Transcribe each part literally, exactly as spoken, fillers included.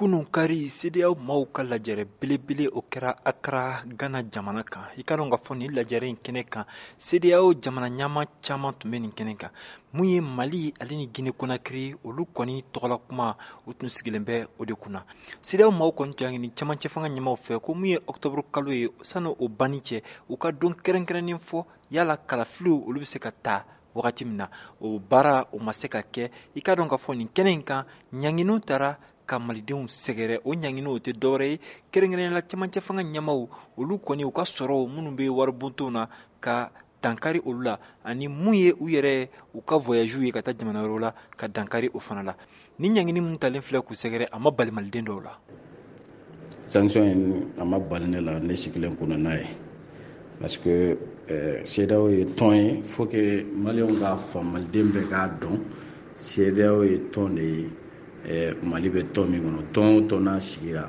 Kunun kari C D A O maaw ka lajɛrɛ belebele o kɛra Accra Ghana jamana kan. I ka dɔn ka fɔ nin lajɛrɛ in kɛnɛ kan C D A O jamana ɲɛmaa caman tun bɛ nin kɛnɛ kan. Mun ye Mali ale ni Guinée Conakry olu kɔni tɔgɔla kuma u tun sigilen bɛ o de kunna. C D A O maaw kɔni tun y'a ɲini cɛmancɛ fanga ɲɛmaaw fɛ ko mun ye octobre kalo ye sani o banni cɛ u ka don kɛrɛnkɛrɛnnen fɔ yala kalafiliw olu bɛ se ka taa wagati min na. O baara o ma se ka kɛ. I ka dɔn ka fɔ nin kɛnɛ in kan ɲanginiw taara ka malidenw sɛgɛrɛ. O ɲanginiw tɛ dɔwɛrɛ ye kɛrɛnkɛrɛnnenya la cɛmancɛ fanga ɲɛmaaw olu kɔni u ka sɔrɔ minnu bɛ waribontow na ka dankari olu la ani mun ye u yɛrɛ u ka voyage ye ka taa jamana wɛrɛw la ka dankari o fana la. Ni ɲangini mun talen filɛ k'u sɛgɛrɛ a ma bali maliden dɔw la. Sanction in a ma bali ne la ne sigilen kunna n'a ye parce que C D A O ye tɔn ye faut que maliyɛnw ka faamu maliden bɛɛ k'a dɔn C D A O ye tɔn de ye. Mali bɛ tɔn min kɔnɔ tɔn o tɔn n'a sigira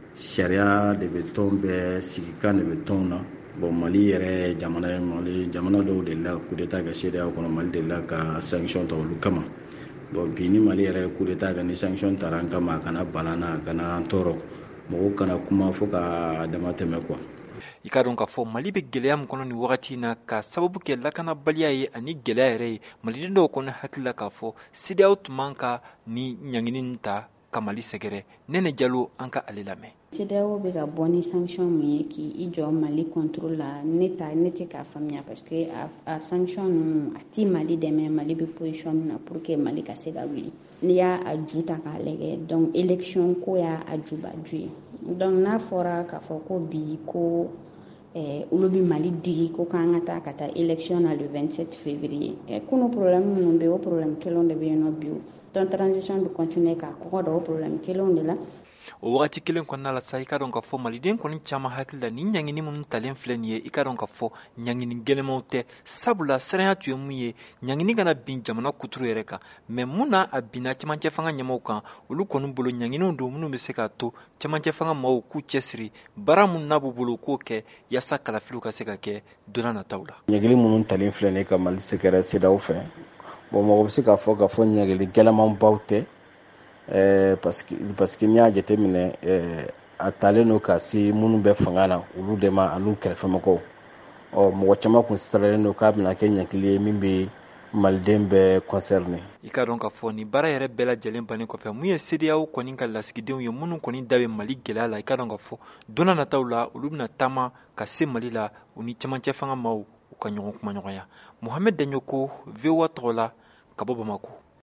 sariya de bɛ tɔn bɛɛ sigi kan de bɛ tɔn na. Bon Mali yɛrɛ jamana ye Mali jamana dɔw de la coup d'état kɛ C D A O kɔnɔ Mali de la ka sanction ta olu kama. Bon bi ni Mali yɛrɛ ye coup d'état kɛ ni sanction tara an kama a kana bala na a kana an tɔɔrɔ mɔgɔw kana kuma fo ka dama tɛmɛ quoi. I ka dɔn ka fɔ Mali bɛ gɛlɛya min kɔnɔ nin wagati in na ka sababu kɛ lakanabaliya ye ani gɛlɛya yɛrɛ ye. Maliden dɔw kɔni hakili la k'a fɔ C D A O tun man ka ni ɲangini ta ka Mali sɛgɛrɛ. Nɛnɛ Jalo an ka ale lamɛn. C D A O bɛ ka bɔ ni sanction mun ye k'i jɔ Mali contrôle la ne ta ne tɛ k'a faamuya parce que a, a sanction ninnu a ti Mali dɛmɛ Mali bɛ position min na pour que Mali ka se ka wuli. N'i y'a a ju ta k'a lajɛ donc élection ko y'a a jubaju ye. Donc n'a fɔra k'a fɔ ko bi ko eh, olu bɛ Mali digi ko k'an ka taa ka taa élection na le vingt-sept février. Eh, kunu problème minnu bɛ yen o problème kelenw de bɛ yen nɔ bi o. Donc transition bɛ continuer k'a kɔgɔ da o problème kelenw de la. O wagati kelen kɔnɔna la sa i ka dɔn ka fɔ maliden kɔni caman hakili la ni ɲangini minnu talen filɛ nin ye i ka dɔn ka fɔ ɲangini gɛlɛmanw tɛ sabula siranya tun ye mun ye ɲangini kana bin jamana kuturu yɛrɛ kan mais mun na a binna cɛmancɛ fanga ɲɛmaaw kan olu kɔni bolo ɲanginiw don minnu bɛ se k'a to cɛmancɛ fanga maaw k'u cɛsiri baara mun n'a b'u bolo k'o kɛ yaasa kalafiliw ka se ka kɛ donna nataw la. Ɲangili minnu talen filɛ nin ye ka Mali sɛgɛrɛ C D A O fɛ bon mɔgɔ bɛ se k'a fɔ k'a fɔ ɲangili gɛlɛmanbaw tɛ. Eh, parce que parce que n'i y'a jateminɛ eh, a talen don ka se minnu bɛ fanga na olu de ma an'u kɛrɛfɛmɔgɔw ɔ mɔgɔ caman kun siralen don k'a bɛna kɛ ɲangili ye min bɛ maliden bɛɛ concerné. I ka dɔn ka fɔ ni baara yɛrɛ bɛɛ lajɛlen bannen kɔfɛ mun ye C D A O kɔni ka lasigidenw ye minnu kɔni da bɛ Mali gɛlɛya la i ka dɔn ka fɔ donna nataw la olu bɛna taama ka se Mali la u ni cɛmancɛ fanga maaw u ka ɲɔgɔn kuma ɲɔgɔnya. Mohamed Daɲoko V O A tɔgɔ la ka bɔ Bamako.